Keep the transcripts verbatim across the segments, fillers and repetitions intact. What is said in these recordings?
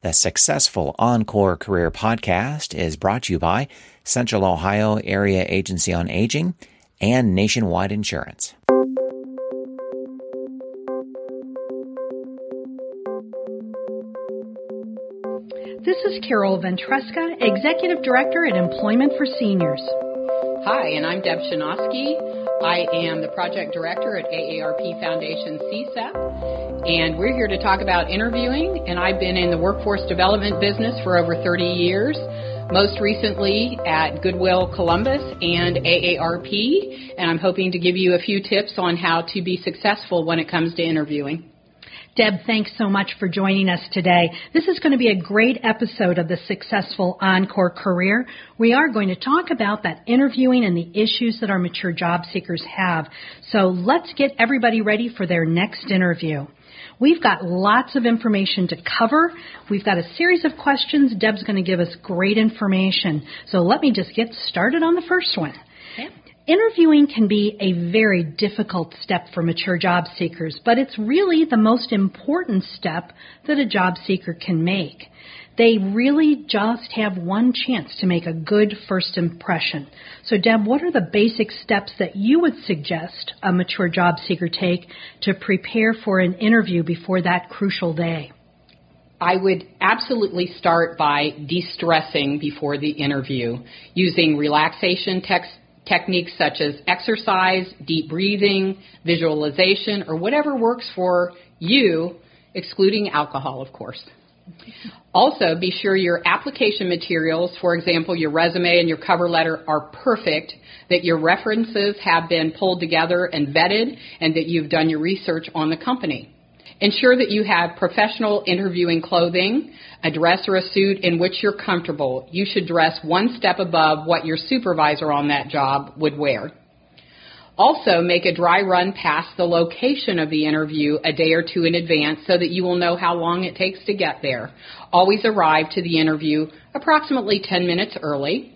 The Successful Encore Career Podcast is brought to you by Central Ohio Area Agency on Aging and Nationwide Insurance. This is Carol Ventresca, Executive Director at Employment for Seniors. Hi, and I'm Deb Shinosky. I am the Project Director at A A R P Foundation C S E P, and we're here to talk about interviewing, and I've been in the workforce development business for over thirty years, most recently at Goodwill Columbus and A A R P, and I'm hoping to give you a few tips on how to be successful when it comes to interviewing. Deb, thanks so much for joining us today. This is going to be a great episode of the Successful Encore Career. We are going to talk about that interviewing and the issues that our mature job seekers have. So let's get everybody ready for their next interview. We've got lots of information to cover. We've got a series of questions. Deb's going to give us great information. So let me just get started on the first one. Okay. Interviewing can be a very difficult step for mature job seekers, but it's really the most important step that a job seeker can make. They really just have one chance to make a good first impression. So, Deb, what are the basic steps that you would suggest a mature job seeker take to prepare for an interview before that crucial day? I would absolutely start by de-stressing before the interview, using relaxation techniques. Techniques such as exercise, deep breathing, visualization, or whatever works for you, excluding alcohol, of course. Also, be sure your application materials, for example, your resume and your cover letter, are perfect, that your references have been pulled together and vetted, and that you've done your research on the company. Ensure that you have professional interviewing clothing, a dress or a suit in which you're comfortable. You should dress one step above what your supervisor on that job would wear. Also, make a dry run past the location of the interview a day or two in advance so that you will know how long it takes to get there. Always arrive to the interview approximately ten minutes early.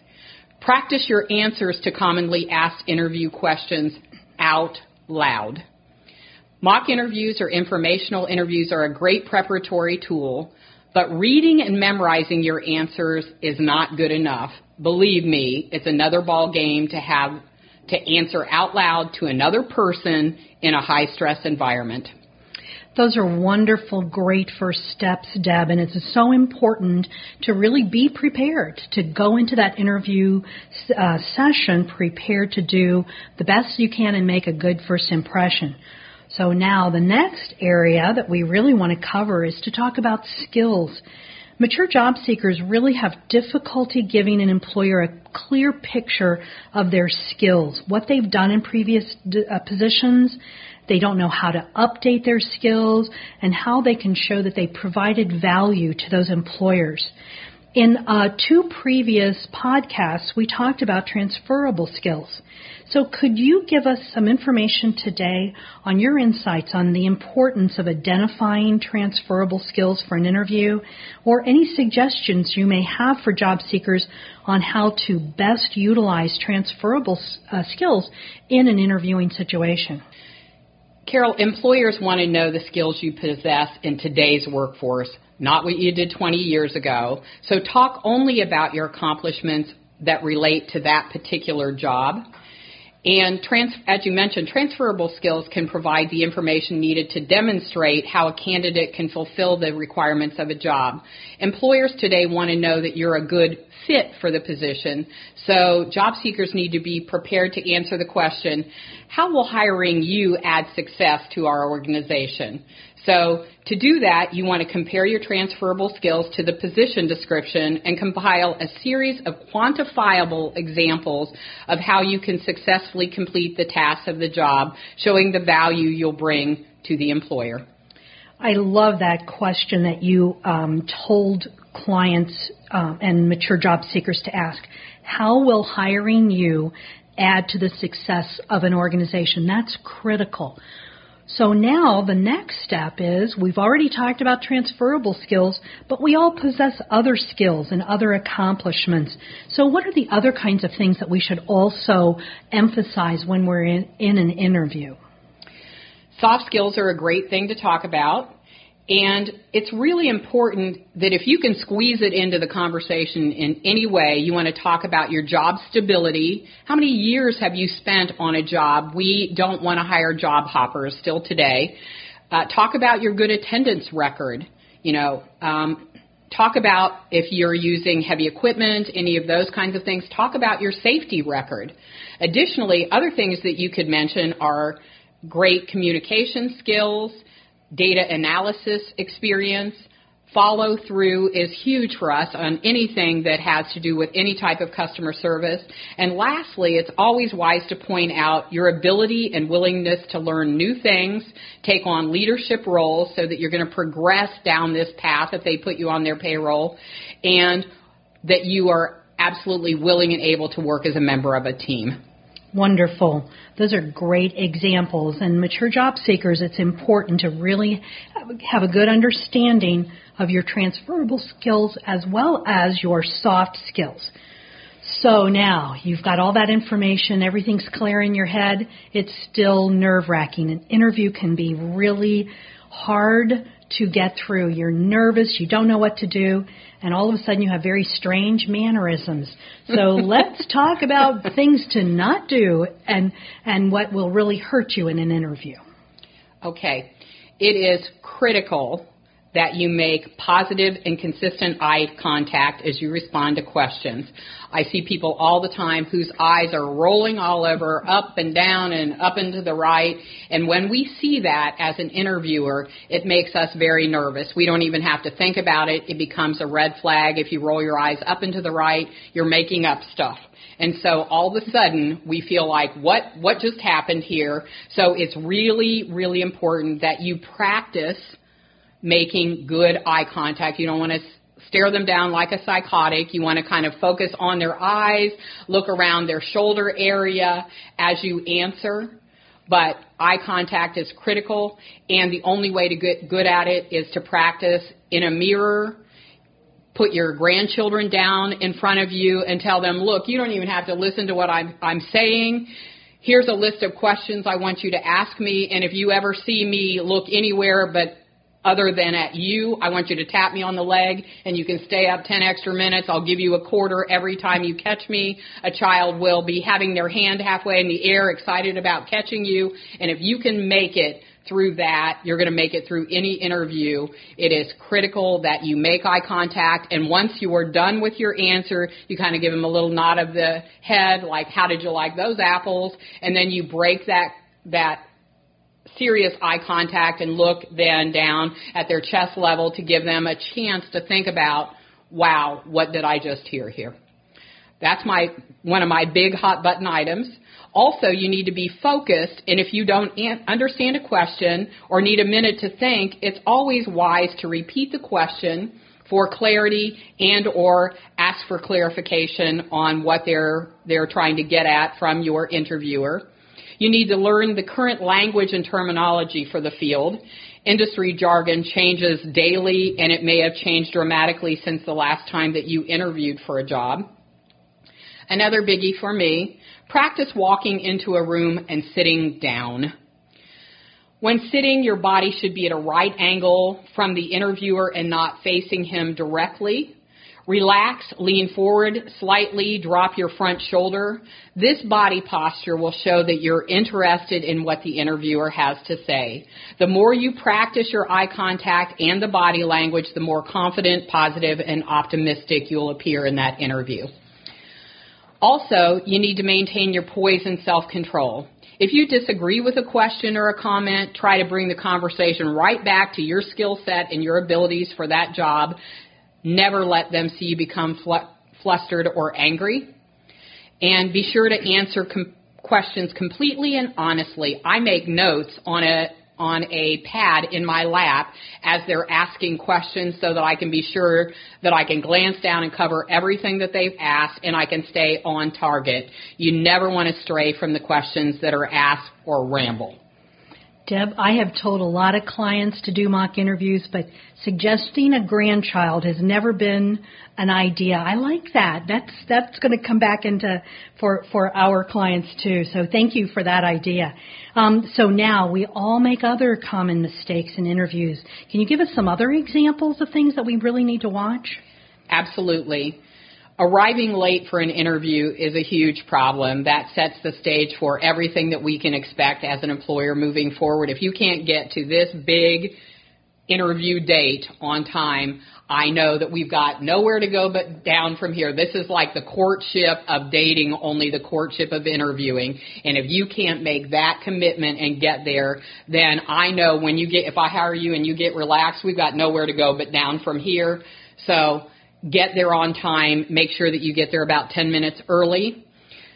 Practice your answers to commonly asked interview questions out loud. Mock interviews or informational interviews are a great preparatory tool, but reading and memorizing your answers is not good enough. Believe me, it's another ball game to have to answer out loud to another person in a high-stress environment. Those are wonderful, great first steps, Deb, and it's so important to really be prepared to go into that interview uh, session prepared to do the best you can and make a good first impression. So now the next area that we really want to cover is to talk about skills. Mature job seekers really have difficulty giving an employer a clear picture of their skills, what they've done in previous uh, positions. They don't know how to update their skills and how they can show that they provided value to those employers. In uh, two previous podcasts, we talked about transferable skills. So could you give us some information today on your insights on the importance of identifying transferable skills for an interview, or any suggestions you may have for job seekers on how to best utilize transferable uh, skills in an interviewing situation? Carol, employers want to know the skills you possess in today's workforce, not what you did twenty years ago. So talk only about your accomplishments that relate to that particular job. And trans- as you mentioned, transferable skills can provide the information needed to demonstrate how a candidate can fulfill the requirements of a job. Employers today want to know that you're a good fit for the position, so job seekers need to be prepared to answer the question, how will hiring you add success to our organization? So to do that, you want to compare your transferable skills to the position description and compile a series of quantifiable examples of how you can successfully complete the tasks of the job, showing the value you'll bring to the employer. I love that question that you um, told clients um, and mature job seekers to ask. How will hiring you add to the success of an organization? That's critical. So now the next step is, we've already talked about transferable skills, but we all possess other skills and other accomplishments. So what are the other kinds of things that we should also emphasize when we're in, in an interview? Soft skills are a great thing to talk about. And it's really important that if you can squeeze it into the conversation in any way, you want to talk about your job stability. How many years have you spent on a job? We don't want to hire job hoppers still today. Uh, talk about your good attendance record. You know, um, talk about if you're using heavy equipment, any of those kinds of things. Talk about your safety record. Additionally, other things that you could mention are great communication skills, data analysis experience. Follow through is huge for us on anything that has to do with any type of customer service. And lastly, it's always wise to point out your ability and willingness to learn new things, take on leadership roles so that you're going to progress down this path if they put you on their payroll, and that you are absolutely willing and able to work as a member of a team. Wonderful. Those are great examples. And mature job seekers, it's important to really have a good understanding of your transferable skills as well as your soft skills. So now you've got all that information, everything's clear in your head. It's still nerve-wracking. An interview can be really hard to get through. You're nervous, you don't know what to do, and all of a sudden you have very strange mannerisms. So let's talk about things to not do and, and what will really hurt you in an interview. Okay. It is critical that you make positive and consistent eye contact as you respond to questions. I see people all the time whose eyes are rolling all over, up and down and up and to the right. And when we see that as an interviewer, it makes us very nervous. We don't even have to think about it. It becomes a red flag. If you roll your eyes up and to the right, you're making up stuff. And so all of a sudden, we feel like, what, what just happened here? So it's really, really important that you practice making good eye contact. You don't want to stare them down like a psychotic. You want to kind of focus on their eyes, look around their shoulder area as you answer. But eye contact is critical, and the only way to get good at it is to practice in a mirror. Put your grandchildren down in front of you and tell them, look, you don't even have to listen to what I'm, I'm saying. Here's a list of questions I want you to ask me, and if you ever see me look anywhere but other than at you, I want you to tap me on the leg, and you can stay up ten extra minutes. I'll give you a quarter every time you catch me. A child will be having their hand halfway in the air, excited about catching you, and if you can make it through that, you're going to make it through any interview. It is critical that you make eye contact, and once you are done with your answer, you kind of give them a little nod of the head, like, how did you like those apples? And then you break that that serious eye contact and look then down at their chest level to give them a chance to think about, wow, what did I just hear here? That's my one of my big hot button items. Also, you need to be focused, and if you don't an- understand a question or need a minute to think, it's always wise to repeat the question for clarity and or ask for clarification on what they're they're trying to get at from your interviewer. You need to learn the current language and terminology for the field. Industry jargon changes daily, and it may have changed dramatically since the last time that you interviewed for a job. Another biggie for me, practice walking into a room and sitting down. When sitting, your body should be at a right angle from the interviewer and not facing him directly. Relax, lean forward slightly, drop your front shoulder. This body posture will show that you're interested in what the interviewer has to say. The more you practice your eye contact and the body language, the more confident, positive, and optimistic you'll appear in that interview. Also, you need to maintain your poise and self-control. If you disagree with a question or a comment, try to bring the conversation right back to your skill set and your abilities for that job. Never let them see you become fl- flustered or angry. And be sure to answer com- questions completely and honestly. I make notes on a on a pad in my lap as they're asking questions so that I can be sure that I can glance down and cover everything that they've asked and I can stay on target. You never want to stray from the questions that are asked or ramble. Deb, I have told a lot of clients to do mock interviews, but suggesting a grandchild has never been an idea. I like that. That's that's going to come back into for for our clients too. So thank you for that idea. Um, so now we all make other common mistakes in interviews. Can you give us some other examples of things that we really need to watch? Absolutely. Arriving late for an interview is a huge problem. That sets the stage for everything that we can expect as an employer moving forward. If you can't get to this big interview date on time, I know that we've got nowhere to go but down from here. This is like the courtship of dating, only the courtship of interviewing. And if you can't make that commitment and get there, then I know when you get, if I hire you and you get relaxed, we've got nowhere to go but down from here. So get there on time. Make sure that you get there about ten minutes early.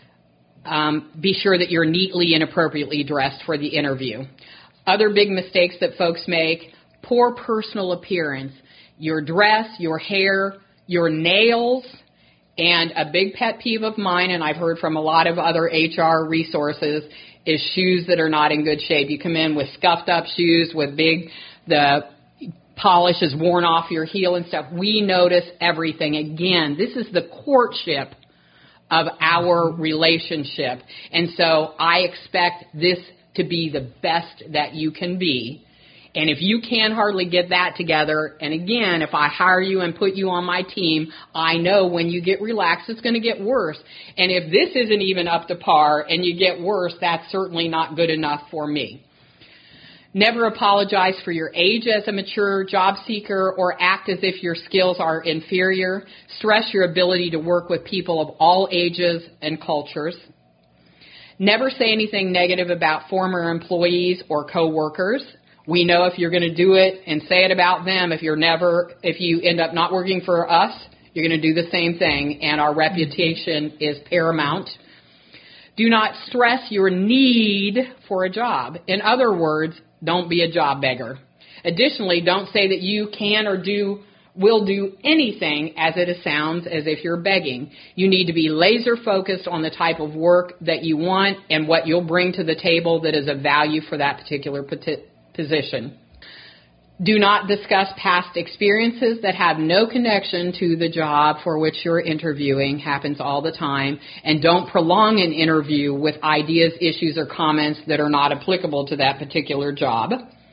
Um, be sure that you're neatly and appropriately dressed for the interview. Other big mistakes that folks make: poor personal appearance. Your dress, your hair, your nails, and a big pet peeve of mine, and I've heard from a lot of other H R resources, is shoes that are not in good shape. You come in with scuffed up shoes with big, the polish is worn off your heel and stuff. We notice everything. Again, this is the courtship of our relationship. And so I expect this to be the best that you can be. And if you can hardly get that together, and again, if I hire you and put you on my team, I know when you get relaxed, it's going to get worse. And if this isn't even up to par and you get worse, that's certainly not good enough for me. Never apologize for your age as a mature job seeker or act as if your skills are inferior. Stress your ability to work with people of all ages and cultures. Never say anything negative about former employees or coworkers. We know if you're going to do it and say it about them, if you're never, if you end up not working for us, you're going to do the same thing, and our reputation is paramount. Do not stress your need for a job. In other words, don't be a job beggar. Additionally, don't say that you can or do will do anything as it sounds as if you're begging. You need to be laser focused on the type of work that you want and what you'll bring to the table that is of value for that particular position. Do not discuss past experiences that have no connection to the job for which you're interviewing. Happens all the time. And don't prolong an interview with ideas, issues, or comments that are not applicable to that particular job.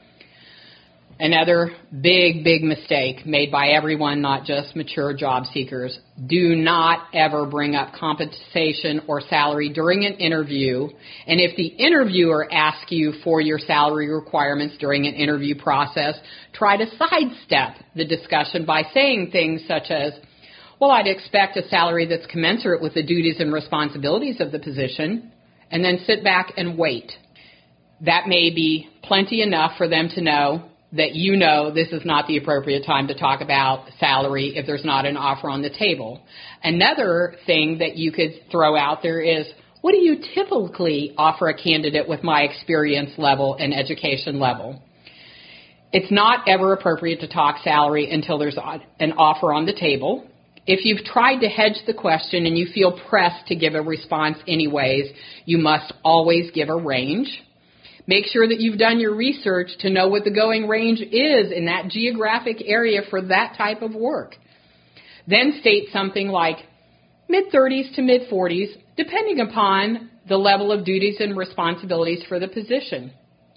Another big, big mistake made by everyone, not just mature job seekers. Do not ever bring up compensation or salary during an interview. And if the interviewer asks you for your salary requirements during an interview process, try to sidestep the discussion by saying things such as, well, I'd expect a salary that's commensurate with the duties and responsibilities of the position, and then sit back and wait. That may be plenty enough for them to know that you know this is not the appropriate time to talk about salary if there's not an offer on the table. Another thing that you could throw out there is, what do you typically offer a candidate with my experience level and education level? It's not ever appropriate to talk salary until there's an offer on the table. If you've tried to hedge the question and you feel pressed to give a response anyways, you must always give a range. Make sure that you've done your research to know what the going range is in that geographic area for that type of work. Then state something like mid-thirties to mid-forties, depending upon the level of duties and responsibilities for the position.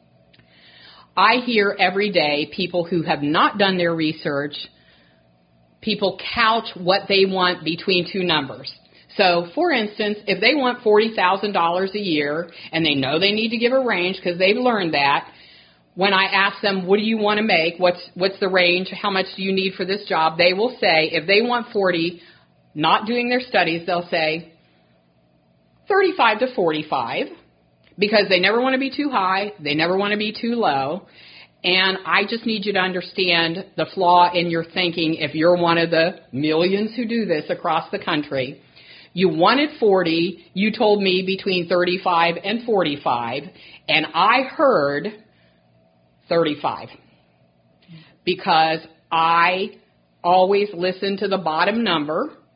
I hear every day people who have not done their research, people couch what they want between two numbers. So, for instance, if they want forty thousand dollars a year and they know they need to give a range because they've learned that, when I ask them, what do you want to make, what's what's the range, how much do you need for this job, they will say, if they want forty, not doing their studies, they'll say thirty-five to forty-five, because they never want to be too high, they never want to be too low. And I just need you to understand the flaw in your thinking if you're one of the millions who do this across the country. You wanted forty, you told me between thirty-five and forty-five, and I heard thirty-five. Because I always listen to the bottom number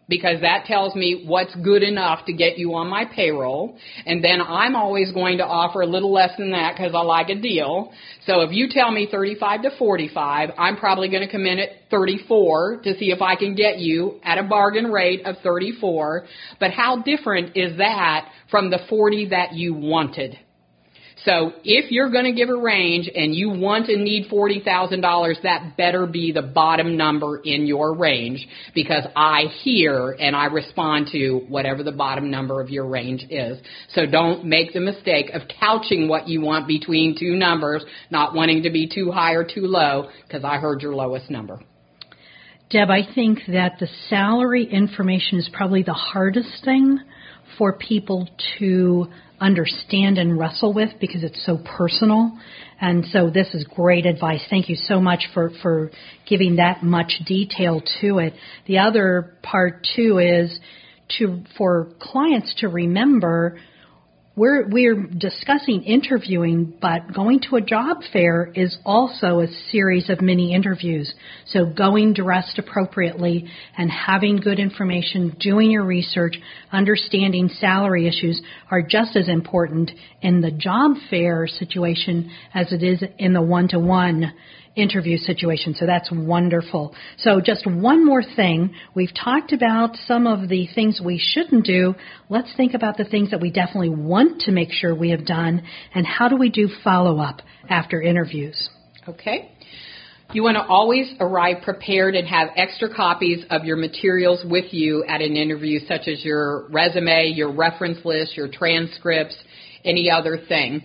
because that tells me what's good enough to get you on my payroll. And then I'm always going to offer a little less than that because I like a deal. So if you tell me thirty-five to forty-five, I'm probably going to come in at thirty-four to see if I can get you at a bargain rate of thirty-four. But how different is that from the forty that you wanted? So if you're going to give a range and you want and need forty thousand dollars, that better be the bottom number in your range, because I hear and I respond to whatever the bottom number of your range is. So don't make the mistake of couching what you want between two numbers, not wanting to be too high or too low, because I heard your lowest number. Deb, I think that the salary information is probably the hardest thing for people to understand and wrestle with because it's so personal. And so this is great advice. Thank you so much for, for giving that much detail to it. The other part, too, is to for clients to remember We're, we're discussing interviewing, but going to a job fair is also a series of mini interviews. So going dressed appropriately and having good information, doing your research, understanding salary issues are just as important in the job fair situation as it is in the one-to-one interview situation. So that's wonderful. So just one more thing. We've talked about some of the things we shouldn't do. Let's think about the things that we definitely want to make sure we have done, and how do we do follow-up after interviews? Okay. You want to always arrive prepared and have extra copies of your materials with you at an interview, such as your resume, your reference list, your transcripts, any other thing.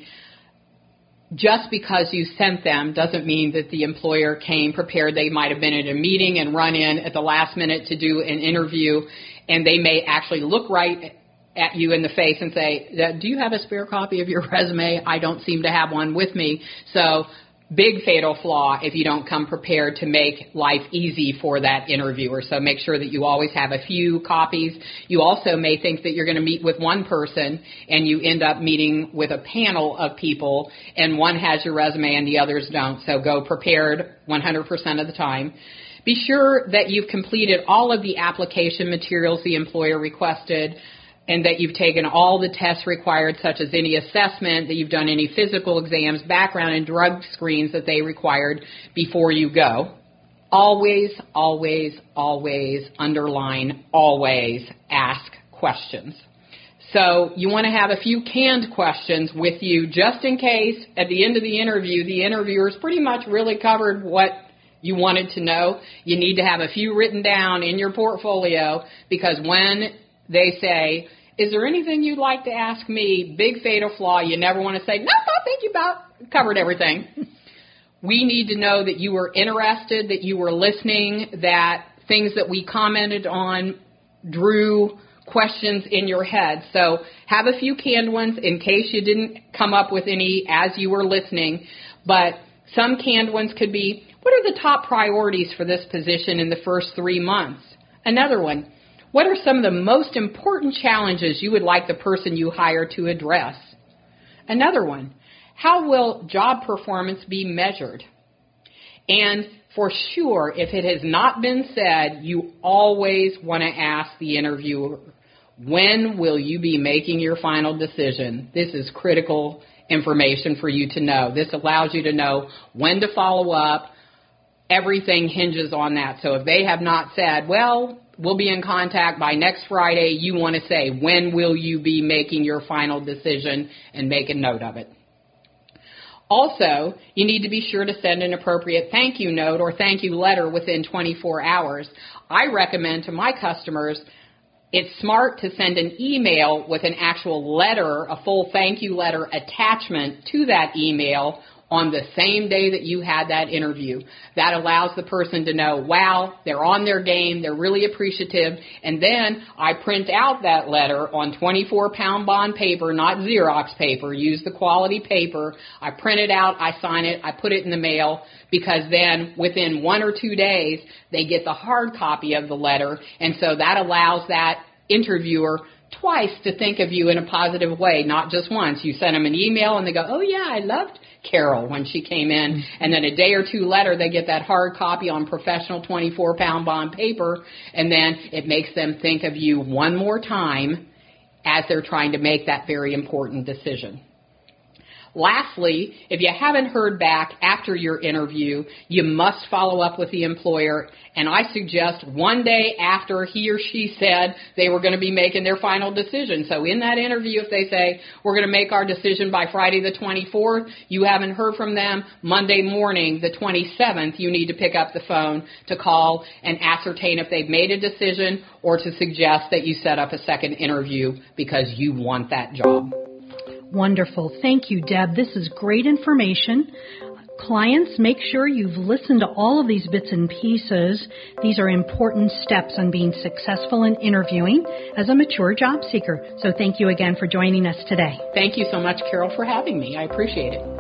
Just because you sent them doesn't mean that the employer came prepared. They might have been at a meeting and run in at the last minute to do an interview, and they may actually look right at you in the face and say, do you have a spare copy of your resume? I don't seem to have one with me. So big fatal flaw if you don't come prepared to make life easy for that interviewer. So make sure that you always have a few copies. You also may think that you're going to meet with one person and you end up meeting with a panel of people, and one has your resume and the others don't. So go prepared one hundred percent of the time. Be sure that you've completed all of the application materials the employer requested, and that you've taken all the tests required, such as any assessment, that you've done any physical exams, background and drug screens that they required before you go. Always, always, always, underline, always ask questions. So you want to have a few canned questions with you just in case at the end of the interview, the interviewer's pretty much really covered what you wanted to know. You need to have a few written down in your portfolio, because when they say, is there anything you'd like to ask me? Big fatal flaw. You never want to say, no, no, thank you, about covered everything. We need to know that you were interested, that you were listening, that things that we commented on drew questions in your head. So have a few canned ones in case you didn't come up with any as you were listening. But some canned ones could be, what are the top priorities for this position in the first three months? Another one, what are some of the most important challenges you would like the person you hire to address? Another one, how will job performance be measured? And for sure, if it has not been said, you always want to ask the interviewer, when will you be making your final decision? This is critical information for you to know. This allows you to know when to follow up. Everything hinges on that. So if they have not said, well, we'll be in contact by next Friday, you want to say, when will you be making your final decision, and make a note of it. Also, you need to be sure to send an appropriate thank you note or thank you letter within twenty-four hours. I recommend to my customers, it's smart to send an email with an actual letter, a full thank you letter attachment to that email on the same day that you had that interview. That allows the person to know, wow, they're on their game, they're really appreciative. And then I print out that letter on twenty-four pound bond paper, not Xerox paper. Use the quality paper. I print it out, I sign it, I put it in the mail, because then within one or two days, they get the hard copy of the letter. And so that allows that interviewer twice to think of you in a positive way, not just once. You send them an email and they go, oh, yeah, I loved Carol when she came in. And then a day or two later, they get that hard copy on professional twenty-four pound bond paper, and then it makes them think of you one more time as they're trying to make that very important decision. Lastly, if you haven't heard back after your interview, you must follow up with the employer, and I suggest one day after he or she said they were going to be making their final decision. So in that interview, if they say, we're going to make our decision by Friday the twenty-fourth, you haven't heard from them, Monday morning the twenty-seventh, you need to pick up the phone to call and ascertain if they've made a decision or to suggest that you set up a second interview because you want that job. Wonderful. Thank you, Deb. This is great information. Clients, make sure you've listened to all of these bits and pieces. These are important steps on being successful in interviewing as a mature job seeker. So thank you again for joining us today. Thank you so much, Carol, for having me. I appreciate it.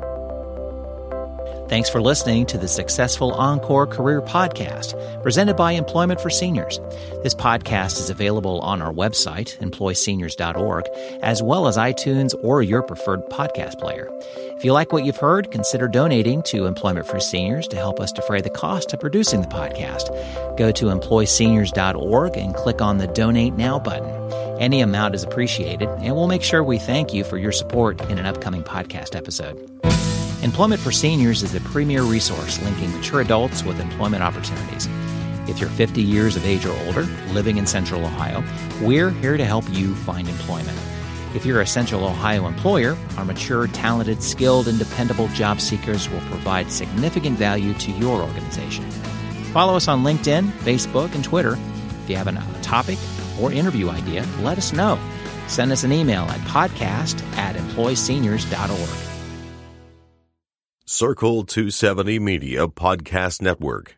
Thanks for listening to the Successful Encore Career Podcast, presented by Employment for Seniors. This podcast is available on our website, employ seniors dot org, as well as iTunes or your preferred podcast player. If you like what you've heard, consider donating to Employment for Seniors to help us defray the cost of producing the podcast. Go to employ seniors dot org and click on the Donate Now button. Any amount is appreciated, and we'll make sure we thank you for your support in an upcoming podcast episode. Employment for Seniors is the premier resource linking mature adults with employment opportunities. If you're fifty years of age or older, living in Central Ohio, we're here to help you find employment. If you're a Central Ohio employer, our mature, talented, skilled, and dependable job seekers will provide significant value to your organization. Follow us on LinkedIn, Facebook, and Twitter. If you have a topic or interview idea, let us know. Send us an email at podcast at employ seniors dot org. Circle two seventy Media Podcast Network.